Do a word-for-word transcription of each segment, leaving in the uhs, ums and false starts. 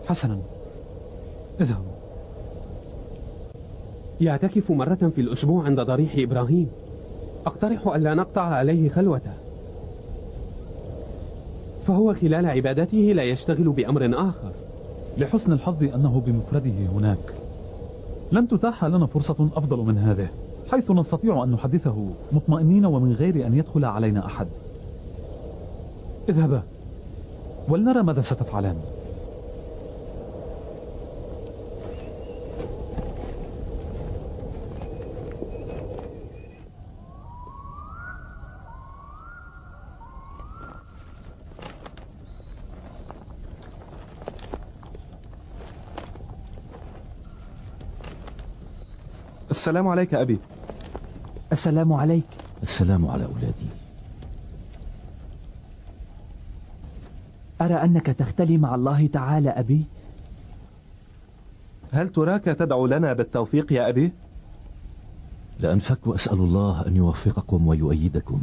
حسنا، اذهبوا. يعتكف مرة في الأسبوع عند ضريح إبراهيم. أقترح ألا نقطع عليه خلوته، فهو خلال عبادته لا يشتغل بأمر آخر. لحسن الحظ أنه بمفرده هناك. لن تتاح لنا فرصة أفضل من هذه، حيث نستطيع أن نحدثه مطمئنين ومن غير أن يدخل علينا أحد. اذهبا ولنرى ماذا ستفعلان. السلام عليك أبي. السلام عليك. السلام على أولادي. أرى أنك تختلي مع الله تعالى أبي. هل تراك تدعو لنا بالتوفيق يا أبي؟ لأنفك وأسأل الله أن يوفقكم ويؤيدكم.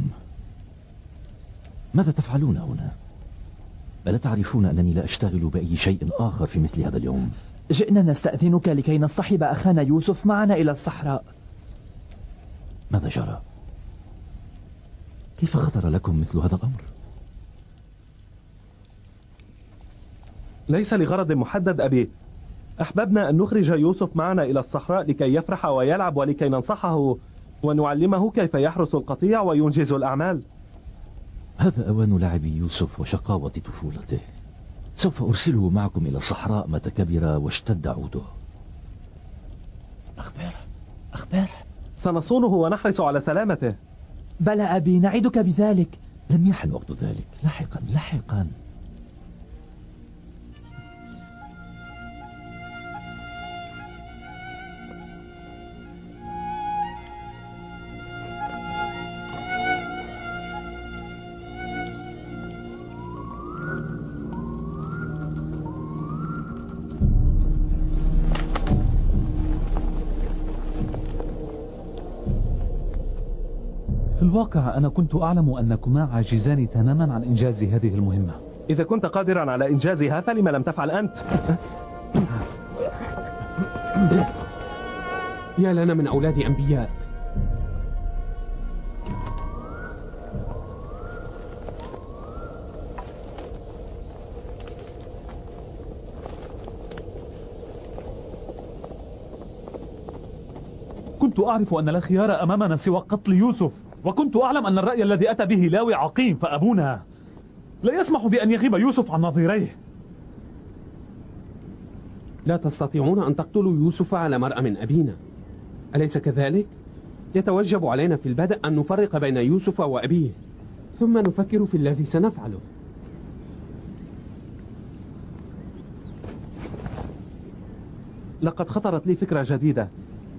ماذا تفعلون هنا؟ ألا تعرفون أنني لا أشتغل بأي شيء آخر في مثل هذا اليوم؟ جئنا نستأذنك لكي نصطحب أخانا يوسف معنا إلى الصحراء. ماذا جرى؟ كيف خطر لكم مثل هذا الأمر؟ ليس لغرض محدد أبي. أحببنا أن نخرج يوسف معنا إلى الصحراء لكي يفرح ويلعب ولكي ننصحه ونعلمه كيف يحرس القطيع وينجز الأعمال. هذا أوان لعب يوسف وشقاوة طفولته. سوف أرسله معكم إلى الصحراء متى كبر واشتد عوده. أخبره أخبره. سنصونه ونحرص على سلامته. بلى أبي، نعدك بذلك. لم يحن وقت ذلك. لاحقا لاحقا. في الواقع أنا كنت أعلم أنكما عاجزان تماما عن إنجاز هذه المهمة. إذا كنت قادرا على إنجازها فلما لم تفعل أنت؟ يا لنا من أولاد أنبياء. كنت أعرف أن لا خيار أمامنا سوى قتل يوسف، وكنت أعلم أن الرأي الذي أتى به لاوي عقيم، فأبونا لا يسمح بأن يغيب يوسف عن نظيريه. لا تستطيعون أن تقتلوا يوسف على مرأى من أبينا، أليس كذلك؟ يتوجب علينا في البدء أن نفرق بين يوسف وأبيه، ثم نفكر في الذي سنفعله. لقد خطرت لي فكرة جديدة.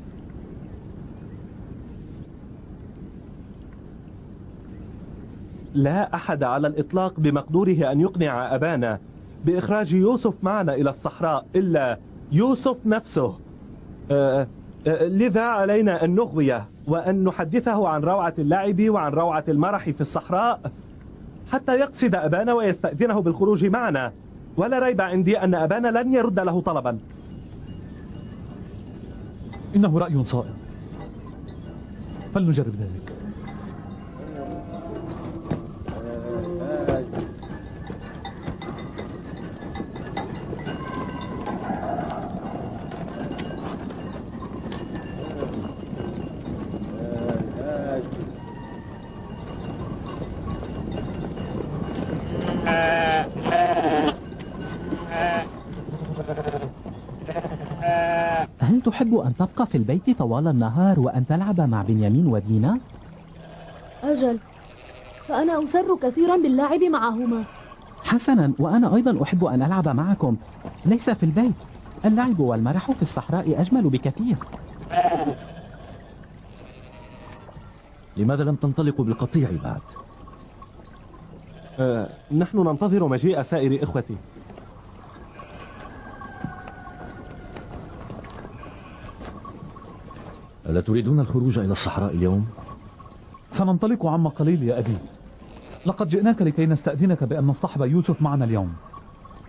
لا أحد على الإطلاق بمقدوره أن يقنع أبانا بإخراج يوسف معنا إلى الصحراء إلا يوسف نفسه. آه آه لذا علينا أن نغويه وأن نحدثه عن روعة اللعب وعن روعة المرح في الصحراء حتى يقصد أبانا ويستأذنه بالخروج معنا. ولا ريب عندي أن أبانا لن يرد له طلبا. إنه رأي صائب، فلنجرب ذلك. هل تحب أن تبقى في البيت طوال النهار وأن تلعب مع بنيامين ودينا؟ أجل، فأنا أسر كثيرا باللعب معهما. حسنا، وأنا أيضا أحب أن ألعب معكم، ليس في البيت. اللعب والمرح في الصحراء أجمل بكثير. لماذا لم تنطلقوا بالقطيع بعد؟ أه نحن ننتظر مجيء سائر إخوتي. ألا تريدون الخروج إلى الصحراء اليوم؟ سننطلق عما قليل يا أبي. لقد جئناك لكي نستأذنك بأن نصطحب يوسف معنا اليوم.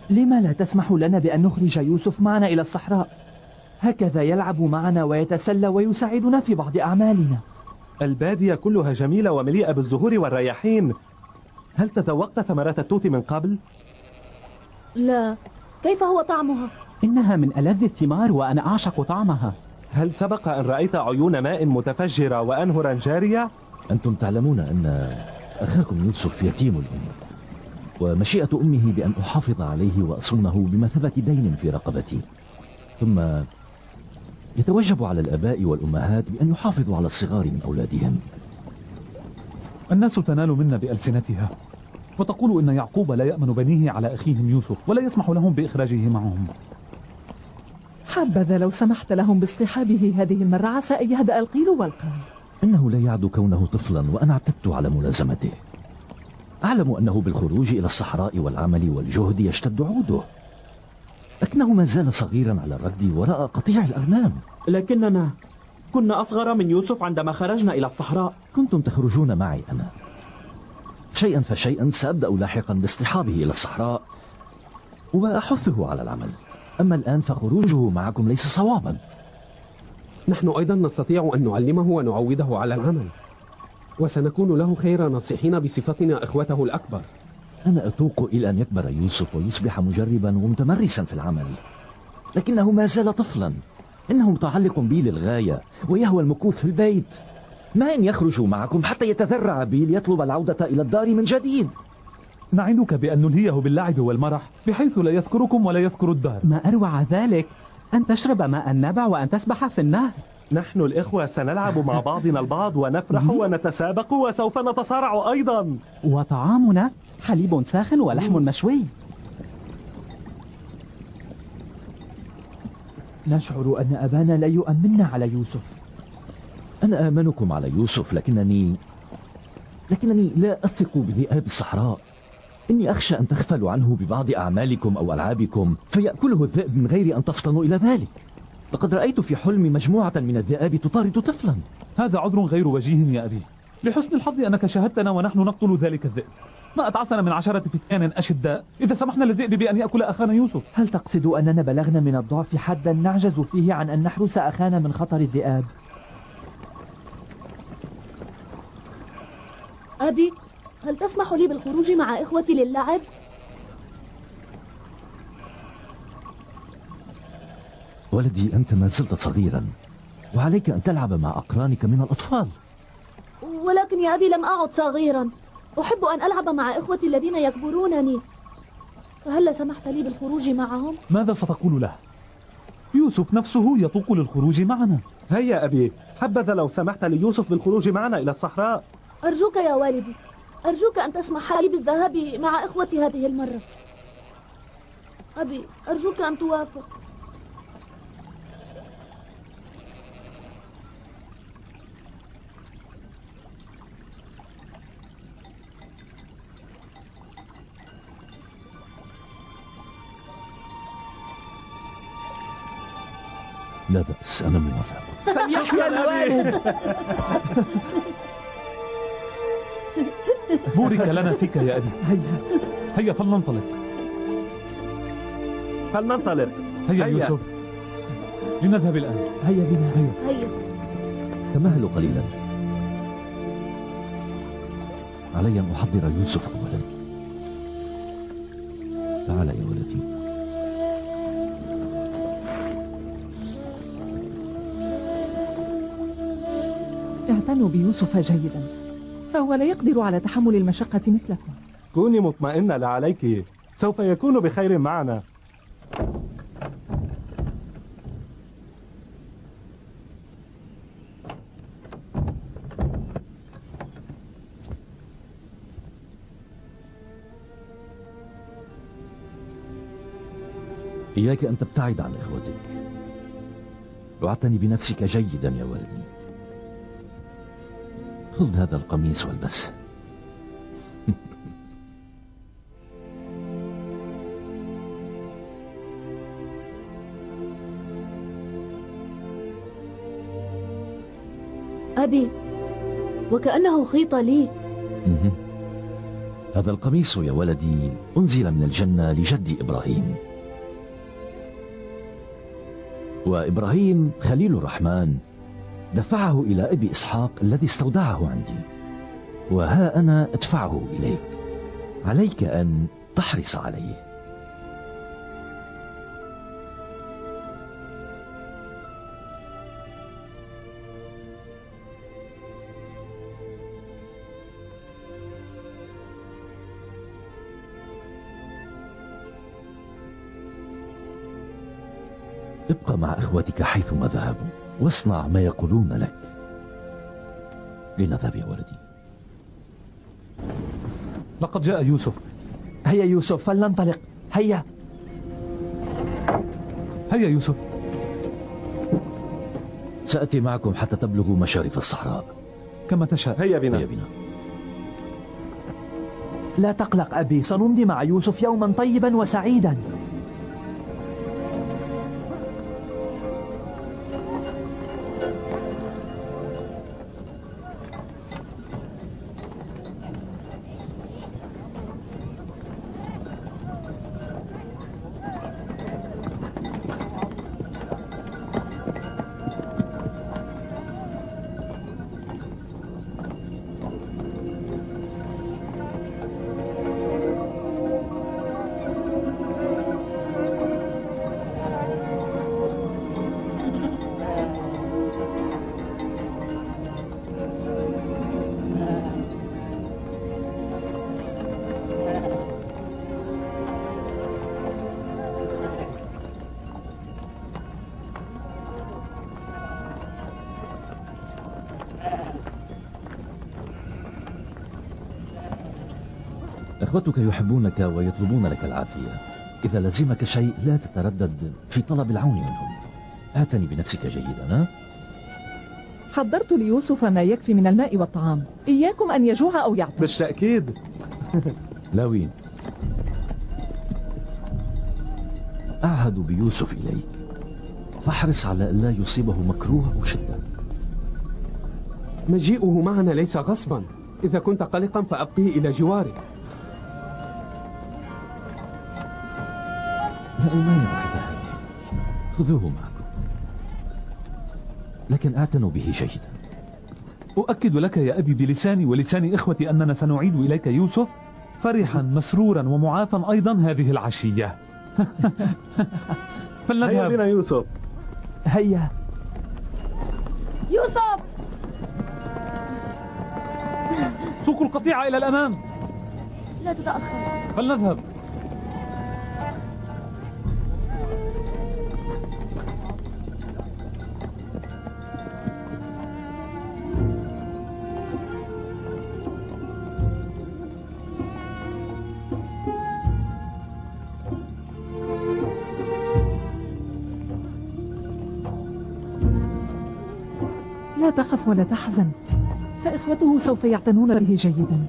لما لا تسمح لنا بأن نخرج يوسف معنا إلى الصحراء؟ هكذا يلعب معنا ويتسلى ويساعدنا في بعض أعمالنا. البادية كلها جميلة ومليئة بالزهور والرياحين. هل تذوقت ثمرات التوت من قبل؟ لا، كيف هو طعمها؟ إنها من ألذ الثمار وأنا أعشق طعمها. هل سبق أن رأيت عيون ماء متفجرة وأنهرا جارية؟ أنتم تعلمون أن أخاكم يوسف يتيم الأم، ومشيئة أمه بأن أحافظ عليه وأصونه بمثابة دين في رقبتي. ثم يتوجب على الآباء والأمهات بأن يحافظوا على الصغار من أولادهم. الناس تنال منا بألسنتها وتقول إن يعقوب لا يأمن بنيه على أخيهم يوسف ولا يسمح لهم بإخراجه معهم. حبذا لو سمحت لهم باصطحابه هذه المرة، عسى أن يهدأ القيل والقال. إنه لا يعد كونه طفلا وأنا اعتدت على ملازمته. أعلم أنه بالخروج إلى الصحراء والعمل والجهد يشتد عوده، لكنه ما زال صغيرا على الركض وراء قطيع الأغنام. لكننا كنا أصغر من يوسف عندما خرجنا إلى الصحراء. كنتم تخرجون معي أنا. شيئا فشيئا سأبدأ لاحقا باصطحابه إلى الصحراء وأحثه على العمل. أما الآن فخروجه معكم ليس صوابا. نحن أيضا نستطيع أن نعلمه ونعوده على العمل، وسنكون له خير ناصحين بصفتنا إخوته الأكبر. أنا أتوق إلى أن يكبر يوسف ويصبح مجربا ومتمرسا في العمل، لكنه ما زال طفلا. إنه متعلق بي للغاية ويهوى المكوث في البيت. ما إن يخرج معكم حتى يتذرع بي ليطلب العودة إلى الدار من جديد. نعدك بأن نلهيه باللعب والمرح بحيث لا يذكركم ولا يذكر الدار. ما أروع ذلك، أن تشرب ماء النبع وأن تسبح في النهر. نحن الإخوة سنلعب مع بعضنا البعض ونفرح ونتسابق وسوف نتصارع أيضا. وطعامنا حليب ساخن ولحم مشوي. نشعر أن أبانا لا يؤمننا على يوسف. أنا آمنكم على يوسف، لكنني لكنني لا أثق بذئاب الصحراء. إني أخشى أن تغفلوا عنه ببعض أعمالكم أو ألعابكم فيأكله الذئب من غير أن تفطنوا إلى ذلك. لقد رأيت في حلمي مجموعة من الذئاب تطارد طفلا. هذا عذر غير وجيه يا أبي. لحسن الحظ أنك شاهدتنا ونحن نقتل ذلك الذئب. ما أتعسنا من عشرة فتيان أشداء إذا سمحنا للذئب بأن يأكل أخانا يوسف. هل تقصد أننا بلغنا من الضعف حدا نعجز فيه عن أن نحرس أخانا من خطر الذئاب؟ أبي، هل تسمح لي بالخروج مع إخوتي للعب؟ ولدي، أنت ما زلت صغيرا وعليك أن تلعب مع أقرانك من الأطفال. ولكن يا أبي لم أعد صغيرا، أحب أن ألعب مع إخوتي الذين يكبرونني، فهل سمحت لي بالخروج معهم؟ ماذا ستقول له؟ يوسف نفسه يطوق للخروج معنا. هيا أبي، حبذا لو سمحت ليوسف بالخروج معنا إلى الصحراء. أرجوك يا والدي، أرجوك أن تسمح لي بالذهاب مع إخوتي هذه المرة. أبي، أرجوك أن توافق. لا بأس، أنا موافق. فليحيى الوالد. بورك لنا فيك يا أبي. هيا هيا فلننطلق. فلننطلق. هيا, هيا يوسف، لنذهب الآن. هيا بنا. هيا هيا. تمهلوا قليلا. علي أن أحضر يوسف أولا. تعال يا ولدي. اعتنوا بيوسف جيدا، فهو لا يقدر على تحمل المشقة مثلكم. كوني مطمئنة، لا عليك، سوف يكون بخير معنا. إياك أن تبتعد عن إخوتك. واعتني بنفسك جيدا يا ولدي. خذ هذا القميص والبسه. أبي، وكأنه خيط لي. هذا القميص يا ولدي أنزل من الجنة لجدي إبراهيم، وإبراهيم خليل الرحمن دفعه إلى أبي إسحاق الذي استودعه عندي، وها أنا أدفعه إليك، عليك أن تحرص عليه. ابقى مع إخوتك حيثما ذهبوا واصنع ما يقولون لك. لنذهب يا ولدي. لقد جاء يوسف. هيا يوسف فلننطلق. هيا هيا يوسف. سأتي معكم حتى تبلغوا مشارف الصحراء. كما تشاء. هيا بنا. هيا بنا. لا تقلق أبي، سنمضي مع يوسف يوما طيبا وسعيدا. إخوتك يحبونك ويطلبون لك العافية. إذا لزمك شيء لا تتردد في طلب العون منهم. اعتني بنفسك جيدا. ها؟ حضرت ليوسف ما يكفي من الماء والطعام، إياكم أن يجوع أو يعطش. بالتأكيد. لاوين، أعهد بيوسف إليك، فاحرص على أن لا يصيبه مكروه أو شدة. مجيئه معنا ليس غصبا، إذا كنت قلقا فأبقيه إلى جواري. لا أمانع فتاة، خذوه معكم، لكن اعتنوا به جيدا. أؤكد لك يا أبي بلساني ولسان إخوتي أننا سنعيد إليك يوسف فرحا مسرورا ومعافا أيضا هذه العشية. فلنذهب. هيا بنا يوسف. هيا يوسف. سوق القطيعة إلى الأمام. لا تتأخر. فلنذهب. لا تخف ولا تحزن، فإخوته سوف يعتنون به جيدا.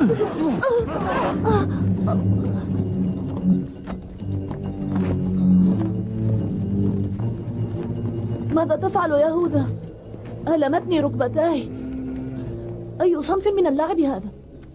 ماذا تفعل يا هوذا؟ ألمتني ركبتاي. أي صنف من اللعب هذا؟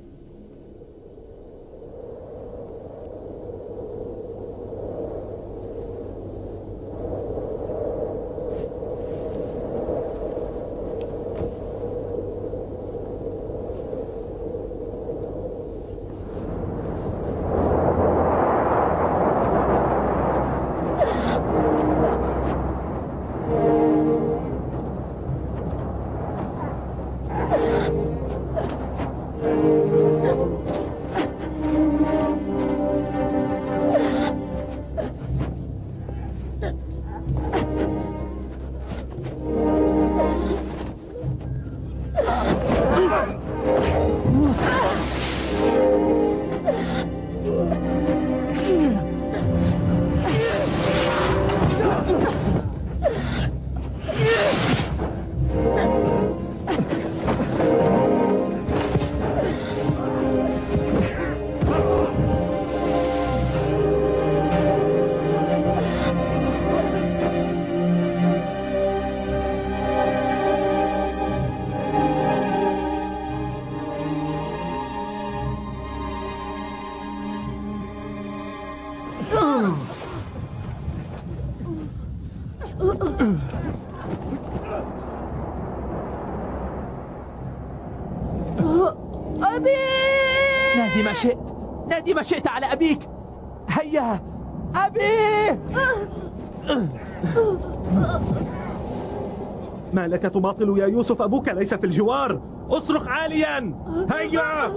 أبي! نادي ما شئت، نادي ما شئت على أبيك. هيا أبي! ما لك تماطل يا يوسف؟ أبوك ليس في الجوار. اصرخ عاليا. هيا!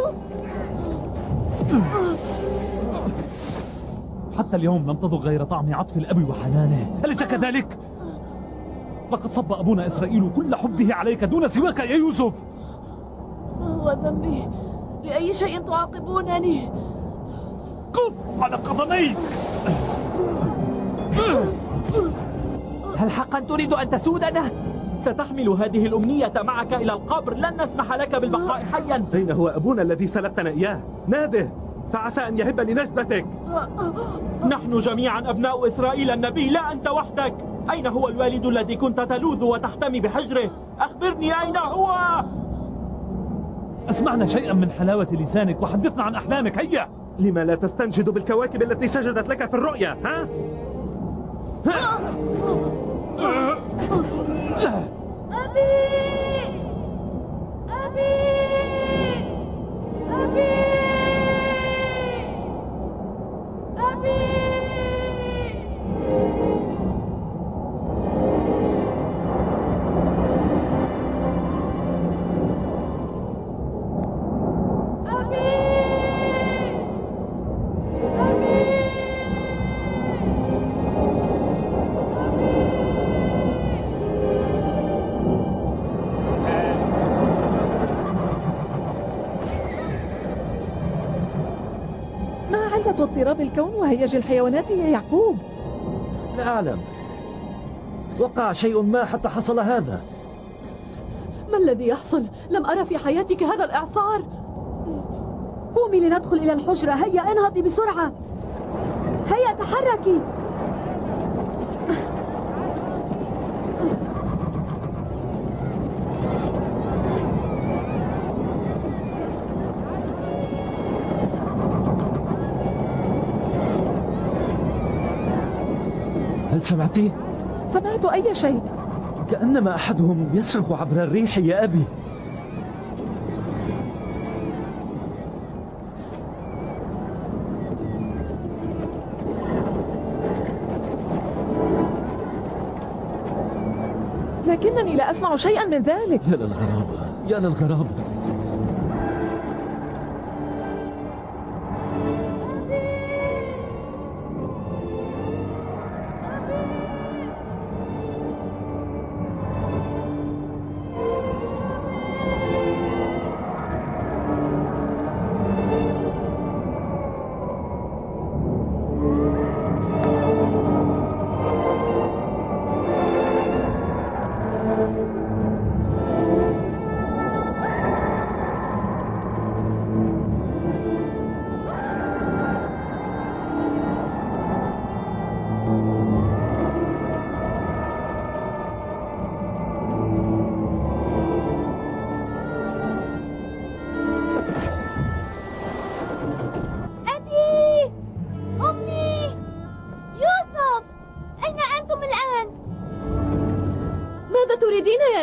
حتى اليوم لم تذق غير طعم عطف الأب وحنانه، أليس كذلك؟ لقد صب أبونا إسرائيل كل حبه عليك دون سواك يا يوسف. ما هو ذنبي؟ لأي شيء تعاقبونني؟ قف على قدميك. هل حقا تريد أن تسودنا؟ ستحمل هذه الأمنية معك إلى القبر، لن نسمح لك بالبقاء حيا. أين هو أبونا الذي سلبتنا إياه؟ ناده فعسى أن يهب لنجدتك. نحن جميعا أبناء إسرائيل النبي، لا أنت وحدك. أين هو الوالد الذي كنت تلوذ وتحتمي بحجره؟ أخبرني أين هو؟ أسمعنا شيئا من حلاوة لسانك وحدثنا عن أحلامك. هيا. لما لا تستنجد بالكواكب التي سجدت لك في الرؤيا؟ ها؟ ها؟ أبي! أبي! أبي! أبي! اضطراب الكون وهيج الحيوانات يا يعقوب؟ لا أعلم، وقع شيء ما حتى حصل هذا. ما الذي يحصل؟ لم أرى في حياتك هذا الإعصار. قومي لندخل إلى الحجرة. هيا انهضي بسرعة. هيا تحركي. هل سمعتي؟ سمعت أي شيء؟ كأنما أحدهم يصرخ عبر الريح يا أبي. لكنني لا أسمع شيئا من ذلك. يا للغرابة، يا للغرابة.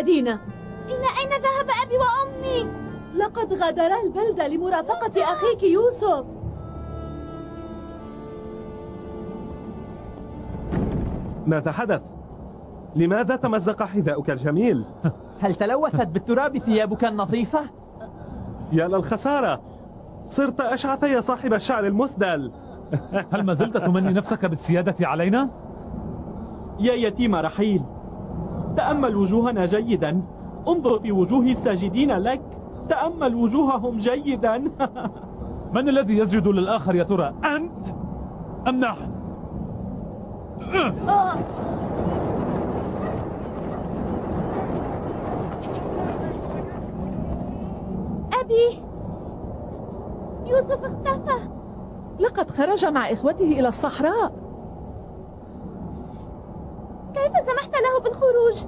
المدينة. إلى أين ذهب أبي وأمي؟ لقد غادرا البلدة لمرافقة أخيك يوسف. ماذا حدث؟ لماذا تمزق حذاؤك الجميل؟ هل تلوثت بالتراب ثيابك النظيفة؟ يا للخسارة، صرت أشعث يا صاحب الشعر المسدل. هل ما زلت تمني نفسك بالسيادة علينا؟ يا يتيم رحيل، تأمل وجوهنا جيدا، انظر في وجوه الساجدين لك، تأمل وجوههم جيدا. من الذي يسجد للآخر يا ترى، أنت أم نحن؟ أبي، يوسف اختفى. لقد خرج مع إخوته إلى الصحراء. كيف سمحت له بالخروج؟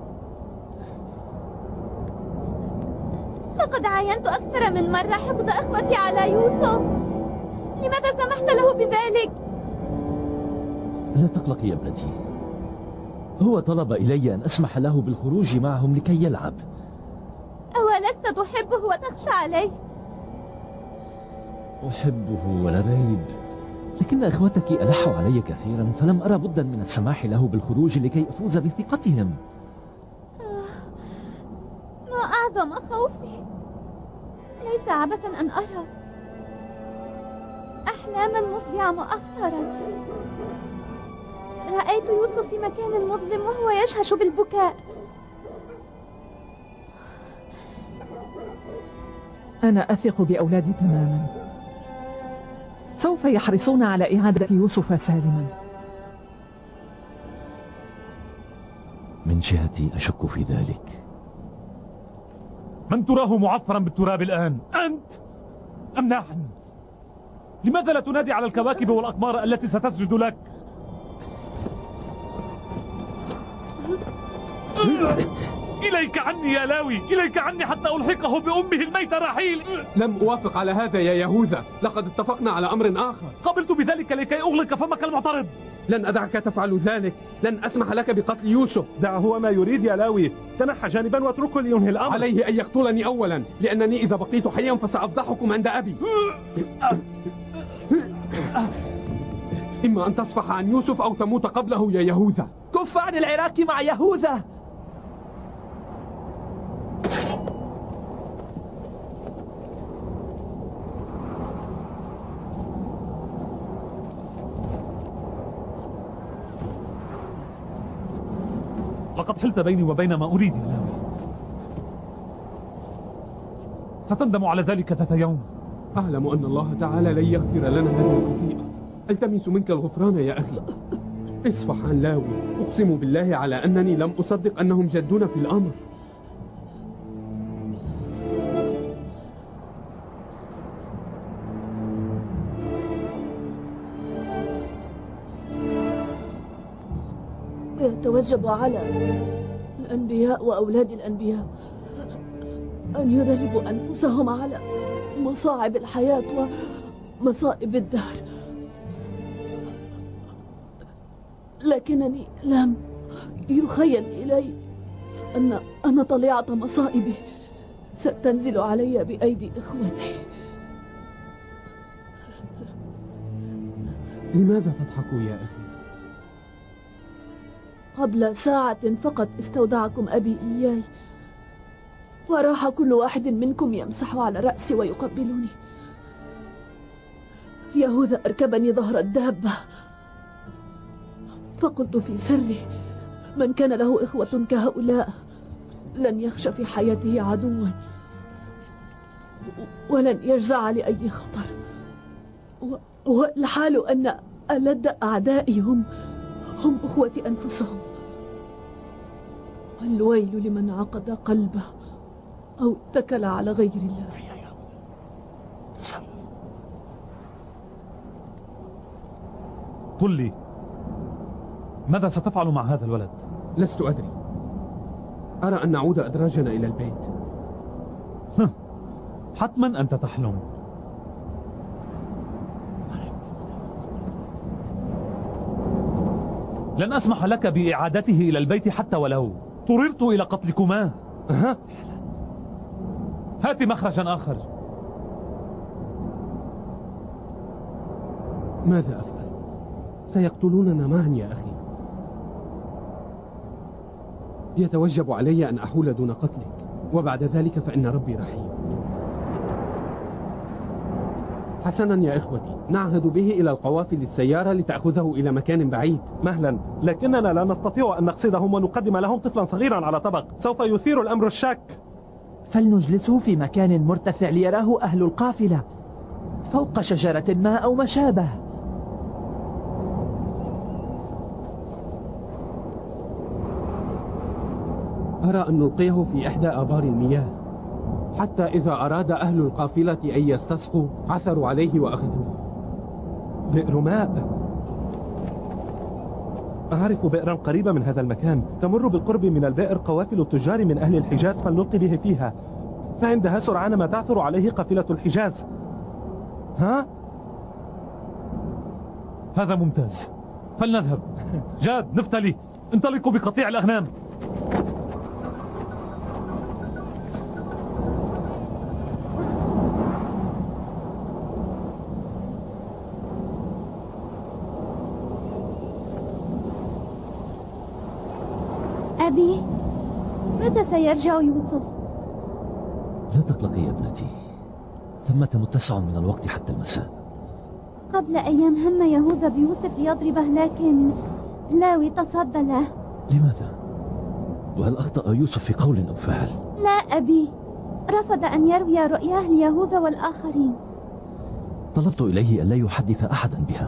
لقد عاينت أكثر من مرة حقد أخوتي على يوسف. لماذا سمحت له بذلك؟ لا تقلقي يا ابنتي، هو طلب إلي أن أسمح له بالخروج معهم لكي يلعب. أولست تحبه وتخشى عليه؟ أحبه ولا ريب، لكن أخوتك ألحوا علي كثيرا، فلم أرى بدا من السماح له بالخروج لكي أفوز بثقتهم. ما أعظم خوفي، ليس عبثا أن أرى أحلاما مفزعة مؤخرا. رأيت يوسف في مكان مظلم وهو يشهش بالبكاء. أنا أثق بأولادي تماما، سوف يحرصون على إعادة يوسف سالما. من جهتي أشك في ذلك. من تراه معفرا بالتراب الآن، أنت أم نحن؟ لماذا لا تنادي على الكواكب والأقمار التي ستسجد لك؟ إليك عني يا لاوي، إليك عني حتى ألحقه بأمه الميتة رحيل. لم أوافق على هذا يا يهوذا، لقد اتفقنا على أمر آخر. قبلت بذلك لكي أغلق فمك المعترض. لن أدعك تفعل ذلك، لن أسمح لك بقتل يوسف. دعه وما يريد يا لاوي، تنحى جانبا واتركه لينهي الأمر. عليه أن يقتلني أولا، لأنني إذا بقيت حيا فسأفضحكم عند أبي. إما أن تصفح عن يوسف أو تموت قبله يا يهوذا. كف عن العراك مع يهوذا. لقد حلت بيني وبين ما أريد يا لاوي، ستندم على ذلك ذات يوم. أعلم أن الله تعالى لن يغفر لنا هذه الخطيئة. ألتمس منك الغفران يا أخي. اصفح عن لاوي، أقسم بالله على أنني لم أصدق أنهم جدون في الأمر. يتوجب على الأنبياء وأولاد الأنبياء أن يدربوا أنفسهم على مصاعب الحياة ومصائب الدهر، لكنني لم يخيل إلي أن أن طليعة مصائبي ستنزل علي بأيدي إخوتي. لماذا تضحك يا أخي؟ قبل ساعة فقط استودعكم أبي إياي، وراح كل واحد منكم يمسح على رأسي ويقبلني. يهوذا أركبني ظهر الدابة، فقلت في سري من كان له إخوة كهؤلاء لن يخشى في حياته عدوا ولن يجزع لأي خطر، والحال أن ألد أعدائي هم هم أخوتي أنفسهم. الويل لمن عقد قلبه أو اتكل على غير الله. قل لي، ماذا ستفعل مع هذا الولد؟ لست أدري، أرى أن نعود أدراجنا إلى البيت. حتما أنت تحلم. لن أسمح لك بإعادته إلى البيت حتى ولو اضطررت إلى قتلكما. أه؟ هات مخرجا آخر. ماذا أفعل؟ سيقتلوننا معا يا أخي. يتوجب علي أن أحول دون قتلك، وبعد ذلك فإن ربي رحيم. حسنا يا إخوتي، نعهد به إلى القوافل السيارة لتأخذه إلى مكان بعيد. مهلا، لكننا لا نستطيع أن نقصدهم ونقدم لهم طفلا صغيرا على طبق، سوف يثير الأمر الشك. فلنجلسه في مكان مرتفع ليراه أهل القافلة، فوق شجرة ما أو ما شابه. أرى أن نلقيه في إحدى آبار المياه، حتى إذا أراد أهل القافلة أن يستسقوا عثروا عليه وأخذوه. بئر ماء. أعرف بئرا قريبة من هذا المكان، تمر بالقرب من البئر قوافل التجار من أهل الحجاز، فلنلقي به فيها، فعندها سرعان ما تعثر عليه قافلة الحجاز. ها؟ هذا ممتاز، فلنذهب. جاد، نفتلي، انطلقوا بقطيع الأغنام. أبي، متى سيرجع يوسف؟ لا تقلقي يا ابنتي، ثمة متسع من الوقت حتى المساء. قبل أيام هم يهوذا بيوسف ليضربه، لكن لاوي تصدى له. لماذا؟ وهل أخطأ يوسف في قول أو فعل؟ لا أبي، رفض أن يروي رؤياه ليهوذا والآخرين. طلبت إليه ألا يحدث أحدا بها.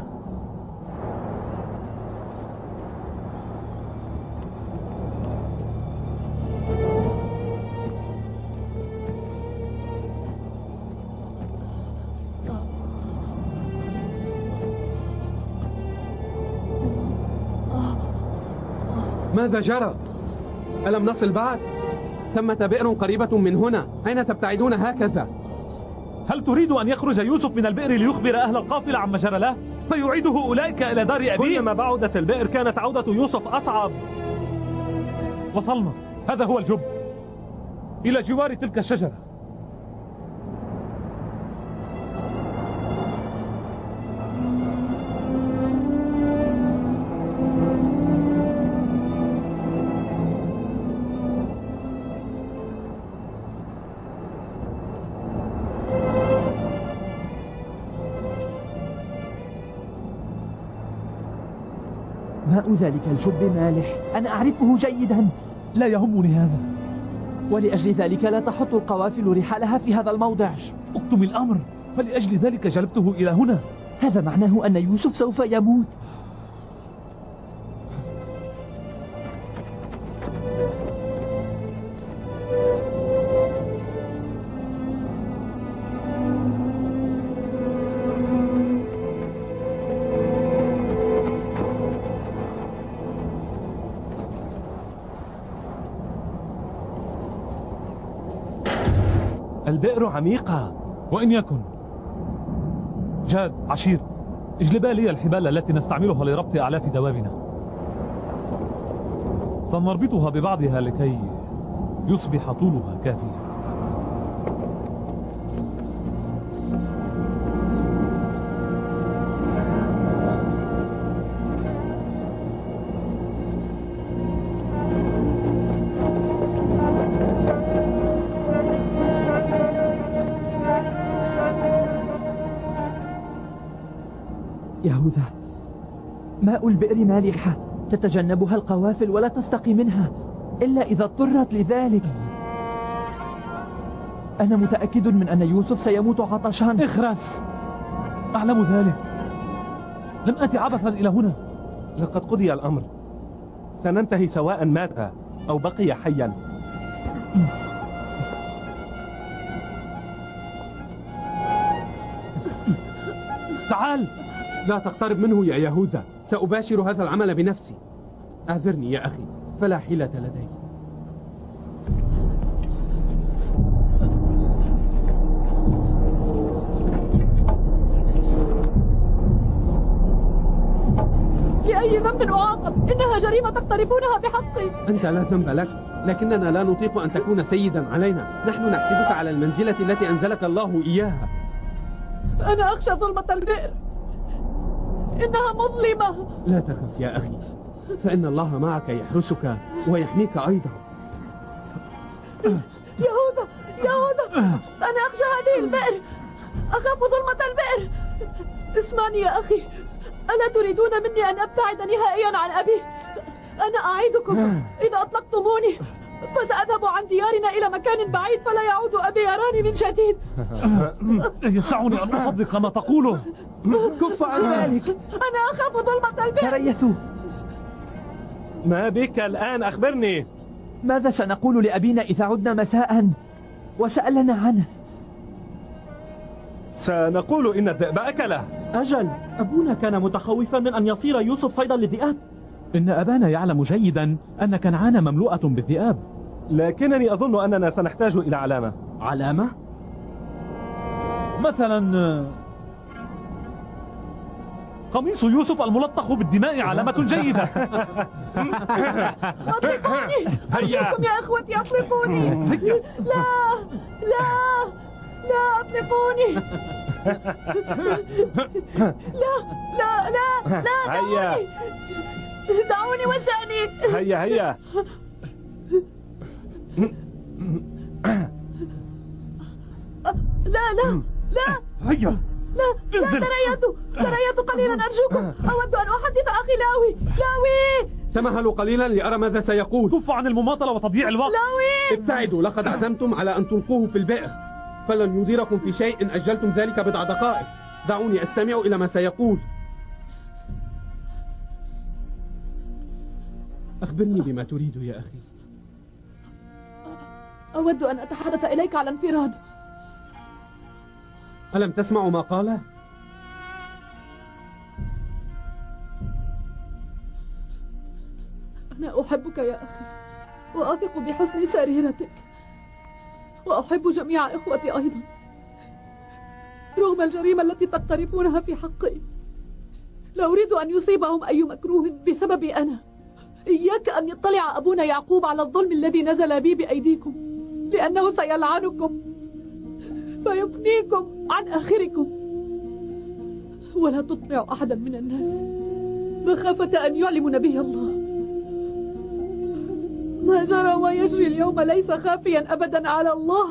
ماذا جرى؟ ألم نصل بعد؟ ثمة بئر قريبة من هنا، أين تبتعدون هكذا؟ هل تريد أن يخرج يوسف من البئر ليخبر أهل القافلة عما جرى له فيعيده أولئك إلى دار أبيه؟ كلما بعدت البئر كانت عودة يوسف أصعب. وصلنا، هذا هو الجب، إلى جوار تلك الشجرة. ماء ذلك الجب مالح، أنا أعرفه جيدا. لا يهمني هذا، ولأجل ذلك لا تحط القوافل رحالها في هذا الموضع. اكتم الأمر، فلأجل ذلك جلبته إلى هنا. هذا معناه أن يوسف سوف يموت. البئر عميقة. وإن يكن. جاد، عشير، اجلبا لي الحبال التي نستعملها لربط أعلاف دوابنا. سنربطها ببعضها لكي يصبح طولها كافيا. يهوذا، ماء البئر مالحة، تتجنبها القوافل ولا تستقي منها إلا إذا اضطرت لذلك. أنا متأكد من أن يوسف سيموت عطشان. اخرس، أعلم ذلك. لم أتي عبثا إلى هنا. لقد قضي الأمر، سننتهي سواء مات أو بقي حيا. تعال. لا تقترب منه يا يهوذا، سأباشر هذا العمل بنفسي. أعذرني يا أخي، فلا حيلة لدي. لأي ذنب أعاقب؟ إن إنها جريمة تقترفونها بحقي. أنت لا ذنب لك، لكننا لا نطيق أن تكون سيدا علينا. نحن نحسبك على المنزلة التي أنزلك الله إياها. أنا أخشى ظلمة البئر، إنها مظلمة. لا تخف يا أخي، فإن الله معك يحرسك ويحميك أيضا. يهوذا يهوذا، أنا أخشى هذه البئر، أخاف ظلمة البئر. اسمعني يا أخي، ألا تريدون مني أن أبتعد نهائيا عن أبي؟ أنا أعيدكم إذا أطلقتموني فسأذهب عن ديارنا إلى مكان بعيد فلا يعود أبي يراني من جديد. يسعني أن أصدق ما تقوله. كف عن ذلك، أنا أخاف ظلمة البئر. تريثوا. ما بك الآن؟ أخبرني. ماذا سنقول لأبينا إذا عدنا مساء وسألنا عنه؟ سنقول إن الذئب أكله. أجل، أبونا كان متخوفا من أن يصير يوسف صيدا للذئاب. إن أبانا يعلم جيدا أن كنعان مملوءة بالذئاب. لكنني أظن أننا سنحتاج إلى علامة. علامة؟ مثلا قميص يوسف الملطخ بالدماء علامة جيدة. أطلقوني، أرجوكم يا إخوتي أطلقوني. لا لا لا أطلقوني. لا لا لا لا هيا دعوني وشأني. هيا هيا. لا لا لا هيا لا لا تريثوا تريثوا قليلا أرجوكم. أود أن أحدث أخي لاوي. لاوي تمهلوا قليلا لأرى ماذا سيقول. كف عن المماطلة وتضييع الوقت. لاوي ابتعدوا، لقد عزمتم على أن تلقوه في البئر، فلن يضيركم في شيء إن أجلتم ذلك بضع دقائق. دعوني أستمع إلى ما سيقول. أخبرني بما تريد يا أخي. أود أن أتحدث إليك على انفراد. ألم تسمعوا ما قال؟ أنا أحبك يا أخي، وأثق بحسن سريرتك، وأحب جميع إخوتي أيضا، رغم الجريمة التي تقترفونها في حقي. لا أريد أن يصيبهم أي مكروه بسببي أنا. إياك أن يطلع أبونا يعقوب على الظلم الذي نزل بي بأيديكم، لأنه سيلعنكم فيفنيكم عن آخركم. ولا تطلع أحدا من الناس مخافة أن يعلم نبي الله. ما جرى ويجري اليوم ليس خافيا أبدا على الله،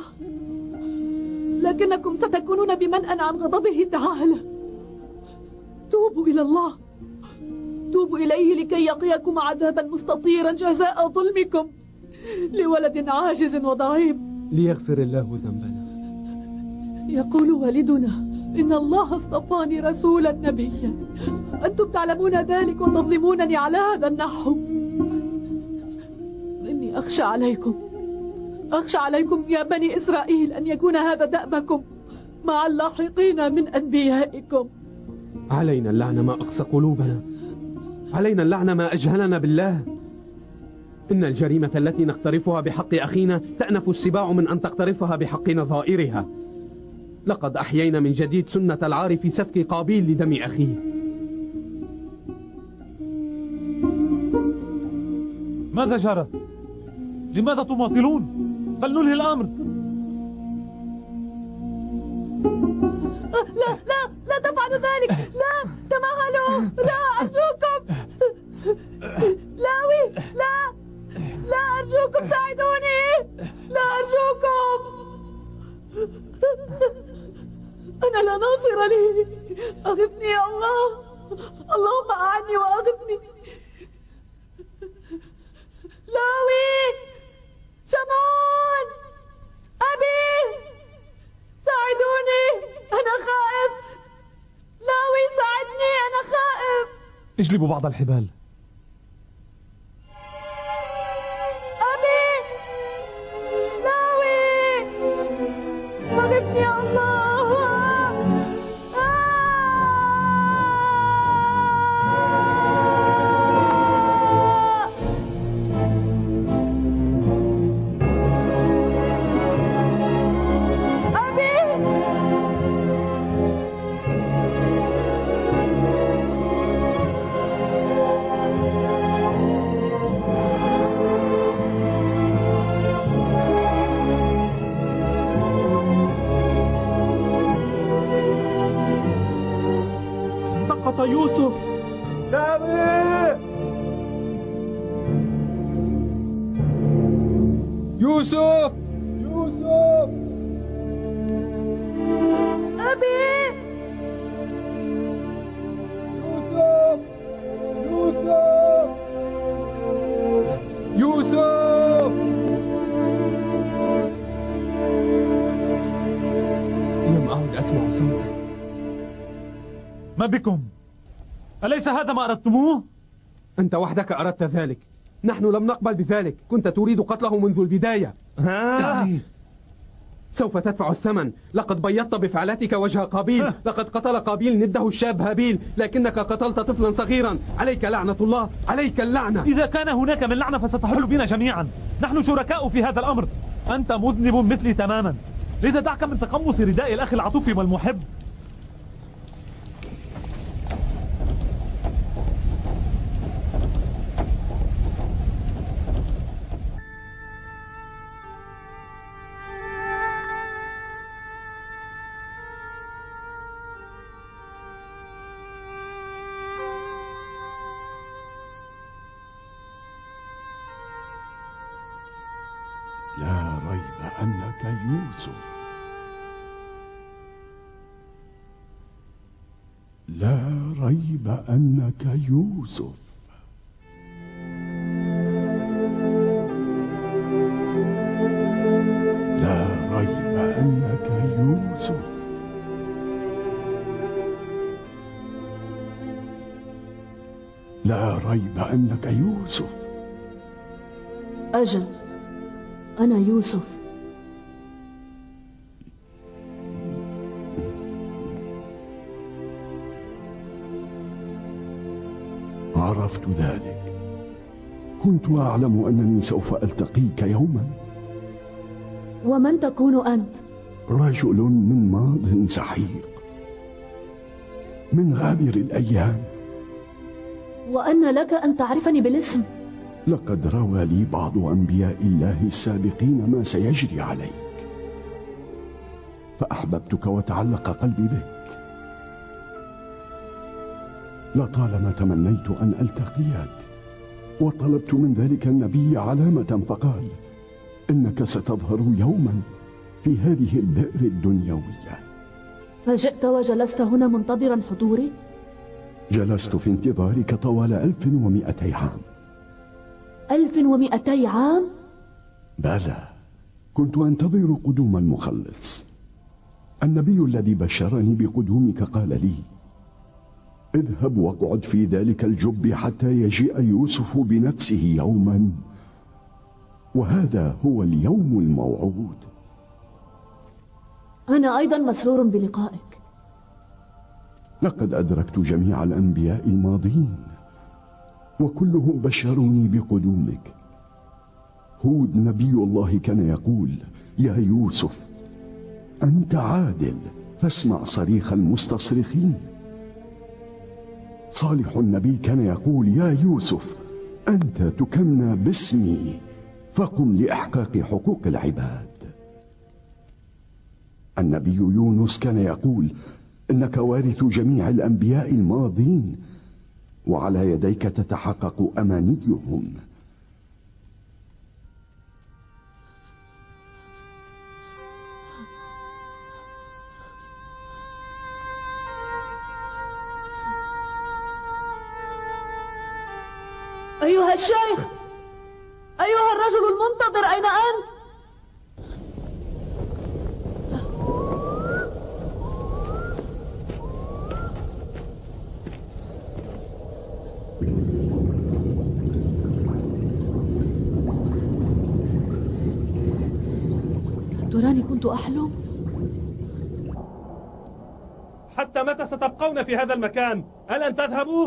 لكنكم ستكونون بمنأى عن غضبه تعالى. توبوا إلى الله، توبوا إليه لكي يقيكم عذابا مستطيرا جزاء ظلمكم لولد عاجز وضعيف. ليغفر الله ذنبنا. يقول والدنا إن الله اصطفاني رسولا نبيا. أنتم تعلمون ذلك وتظلمونني على هذا النحو. إني أخشى عليكم، أخشى عليكم يا بني إسرائيل أن يكون هذا دأبكم مع اللاحقين من أنبيائكم. علينا اللعنة ما أقسى قلوبنا، علينا اللعنة ما أجهلنا بالله. إن الجريمة التي نقترفها بحق أخينا تأنف السباع من أن تقترفها بحق نظائرها. لقد أحيينا من جديد سنة العار في سفك قابيل لدم أخيه. ماذا جرى؟ لماذا تماطلون؟ فلننهي الأمر. لا لا لا تفعلوا ذلك، لا تمهلوا، لا أرجوكم. لاوي لا لا أرجوكم ساعدوني، لا أرجوكم. أنا لا ناصر لي، أغثني يا الله، اللهم أعني وأغثني. لاوي، شمعون، أبي ساعدوني، أنا خائف. لاوي ساعدني، أنا خائف. اجلبوا بعض الحبال. أبي، لاوي، أغثني يا الله. يوسف يوسف أبي يوسف يوسف يوسف لم أعد أسمع صوتك. ما بكم؟ أليس هذا ما أردتموه؟ أنت وحدك أردت ذلك، نحن لم نقبل بذلك. كنت تريد قتله منذ البداية. ها؟ سوف تدفع الثمن. لقد بيضت بفعلتك وجه قابيل. لقد قتل قابيل نده الشاب هابيل، لكنك قتلت طفلا صغيرا. عليك لعنة الله، عليك اللعنة. إذا كان هناك من لعنة فستحل بنا جميعا. نحن شركاء في هذا الأمر. أنت مذنب مثلي تماما، لذا دعك من تقمص رداء الأخ العطوف والمحب. لا ريب أنك يوسف، لا ريب أنك يوسف. لا ريب أنك يوسف. لا ريب أنك يوسف. أجل، أنا يوسف. عرفت ذلك. كنت أعلم أنني سوف ألتقيك يوما. ومن تكون أنت؟ رجل من ماض سحيق، من غابر الأيام. وأن لك أن تعرفني بالاسم؟ لقد روى لي بعض أنبياء الله السابقين ما سيجري عليك، فأحببتك وتعلق قلبي بك. لطالما تمنيت أن ألتقيك، وطلبت من ذلك النبي علامة فقال: إنك ستظهر يوما في هذه البئر الدنيوية. فجئت وجلست هنا منتظرا حضوري؟ جلست في انتظارك طوال ألف ومئتي عام. ألف ومئتي عام؟ بلى، كنت أنتظر قدوم المخلص. النبي الذي بشرني بقدومك قال لي: اذهب واقعد في ذلك الجب حتى يجيء يوسف بنفسه يوما، وهذا هو اليوم الموعود. أنا أيضا مسرور بلقائك. لقد أدركت جميع الأنبياء الماضين، وكلهم بشروني بقدومك. هود نبي الله كان يقول: يا يوسف أنت عادل فاسمع صريخ المستصرخين. صالح النبي كان يقول: يا يوسف أنت تكنى باسمي فقم لإحقاق حقوق العباد. النبي يونس كان يقول: إنك وارث جميع الأنبياء الماضين، وعلى يديك تتحقق أمانيهم. أيها الشيخ، أيها الرجل المنتظر، أين أنت؟ تراني كنت أحلم؟ حتى متى ستبقون في هذا المكان؟ ألن تذهبوا؟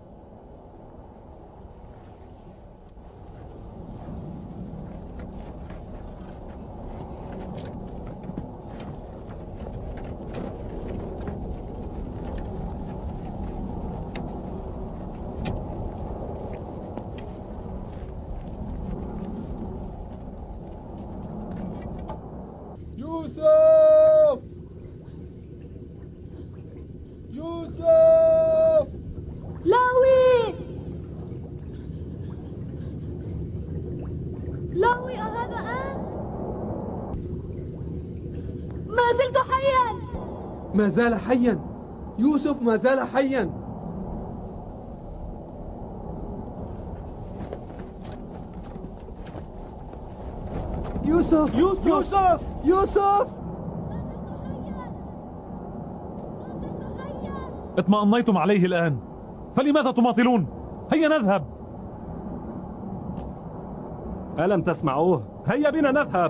يوسف يوسف لاوي لاوي، أهذا أنت؟ زلت حيا. ما زال حيا. يوسف ما زال حيا. يوسف يوسف يوسف يوسف اطمأنيتم عليه الآن، فلماذا تماطلون؟ هيا نذهب. ألم تسمعوه؟ هيا بنا نذهب.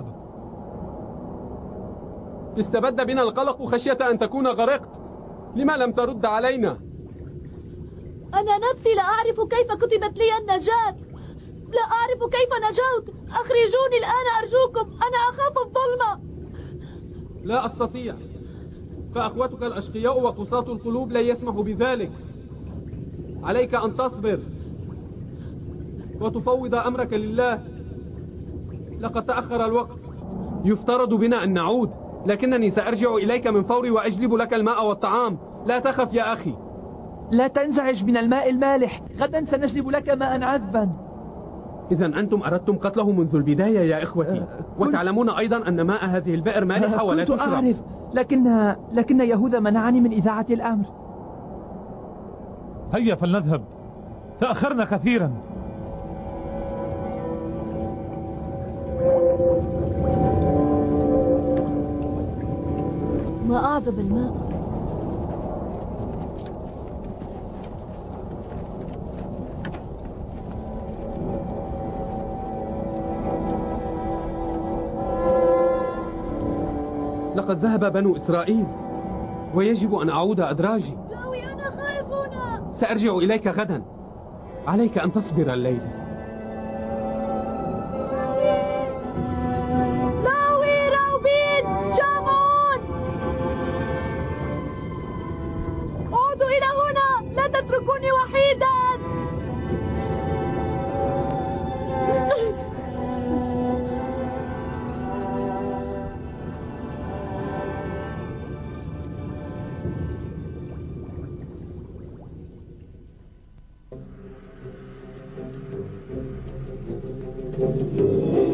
استبد بنا القلق خشية أن تكون غرقت. لما لم ترد علينا؟ أنا نفسي لا أعرف كيف كتبت لي النجاة. لا أعرف كيف نجوت. أخرجوني الآن أرجوكم، أنا أخاف الظلمة. لا أستطيع، فأخوتك الأشقياء وقساة القلوب لا يسمحوا بذلك. عليك أن تصبر وتفوض أمرك لله. لقد تأخر الوقت. يفترض بنا أن نعود، لكنني سأرجع إليك من فوري وأجلب لك الماء والطعام. لا تخف يا أخي. لا تنزعج من الماء المالح، غدا سنجلب لك ماء عذبا. إذا أنتم أردتم قتله منذ البداية يا إخوتي. وتعلمون أيضا أن ماء هذه البئر مالحة ولا كنت تشرب. أعرف، لكن لكن يهوذا منعني من إذاعة الأمر. هيا فلنذهب، تأخرنا كثيرا. ما أعذب الماء. لقد ذهب بنو إسرائيل ويجب أن أعود أدراجي. لاوي أنا خائف هنا. سأرجع إليك غدا. عليك أن تصبر الليلة. لاوي راوبين شامون، عودوا إلى هنا، لا تتركوني وحيدا. Thank you.